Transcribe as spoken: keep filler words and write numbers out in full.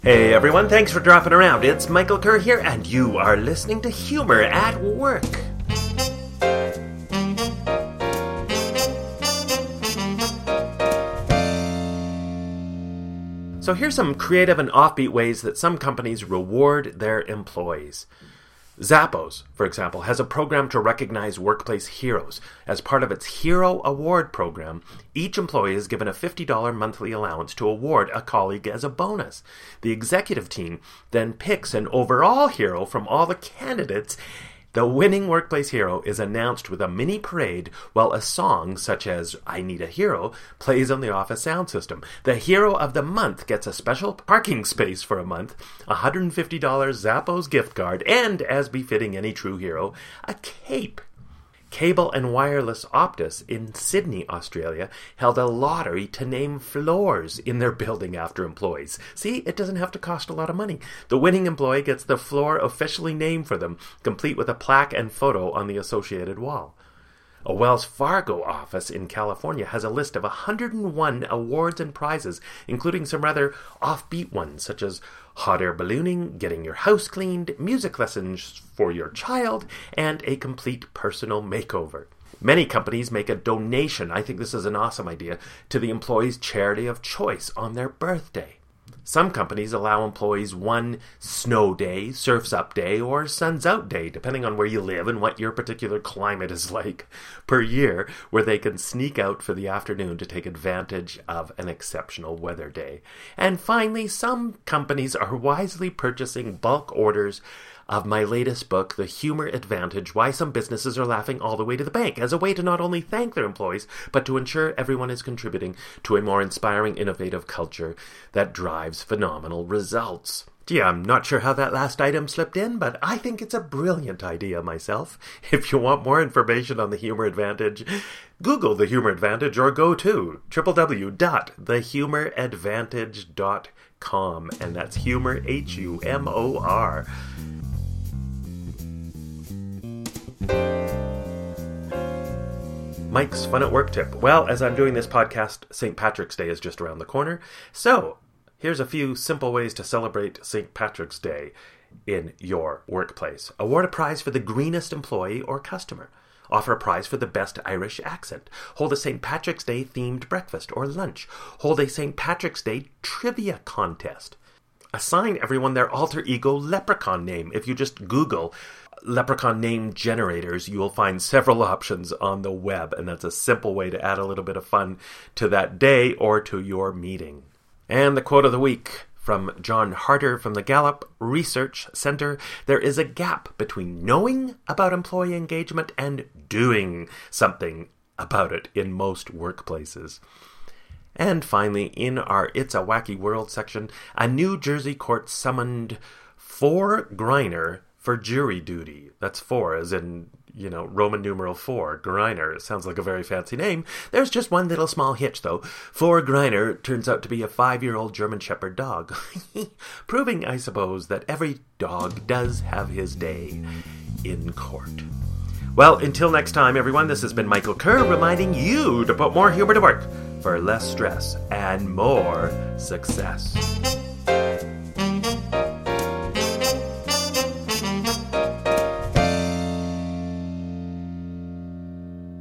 Hey everyone, thanks for dropping around. It's Michael Kerr here, and you are listening to Humor at Work. So here's some creative and offbeat ways that some companies reward their employees. Zappos, for example, has a program to recognize workplace heroes. As part of its Hero Award program, each employee is given a fifty dollars monthly allowance to award a colleague as a bonus. The executive team then picks an overall hero from all the candidates. The winning workplace hero is announced with a mini parade while a song such as I Need a Hero plays on the office sound system. The hero of the month gets a special parking space for a month, a one hundred fifty dollars Zappos gift card, and, as befitting any true hero, a cape. Cable and Wireless Optus in Sydney, Australia, held a lottery to name floors in their building after employees. See, it doesn't have to cost a lot of money. The winning employee gets the floor officially named for them, complete with a plaque and photo on the associated wall. A Wells Fargo office in California has a list of one hundred one awards and prizes, including some rather offbeat ones, such as hot air ballooning, getting your house cleaned, music lessons for your child, and a complete personal makeover. Many companies make a donation, I think this is an awesome idea, to the employee's charity of choice on their birthday. Some companies allow employees one snow day, surf's up day, or sun's out day, depending on where you live and what your particular climate is like, per year, where they can sneak out for the afternoon to take advantage of an exceptional weather day. And finally, some companies are wisely purchasing bulk orders of my latest book, The Humor Advantage, Why Some Businesses Are Laughing All the Way to the Bank, as a way to not only thank their employees, but to ensure everyone is contributing to a more inspiring, innovative culture that drives phenomenal results. Gee, I'm not sure how that last item slipped in, but I think it's a brilliant idea myself. If you want more information on The Humor Advantage, Google The Humor Advantage or go to w w w dot the humor advantage dot com, and that's humor, H U M O R. Mike's Fun at Work tip. Well, as I'm doing this podcast, Saint Patrick's Day is just around the corner. So, here's a few simple ways to celebrate Saint Patrick's Day in your workplace. Award a prize for the greenest employee or customer. Offer a prize for the best Irish accent. Hold a Saint Patrick's Day themed breakfast or lunch. Hold a Saint Patrick's Day trivia contest. Assign everyone their alter ego leprechaun name. If you just Google leprechaun name generators, you will find several options on the web, and that's a simple way to add a little bit of fun to that day or to your meeting. And the quote of the week from John Harder from the Gallup Research Center: there is a gap between knowing about employee engagement and doing something about it in most workplaces. And finally, in our It's a Wacky World section, a New Jersey court summoned four Griner for jury duty. That's four, as in, you know, Roman numeral four. Griner. It sounds like a very fancy name. There's just one little small hitch, though. Four Griner turns out to be a five-year-old German Shepherd dog. Proving, I suppose, that every dog does have his day in court. Well, until next time, everyone, this has been Michael Kerr reminding you to put more humor to work for less stress and more success.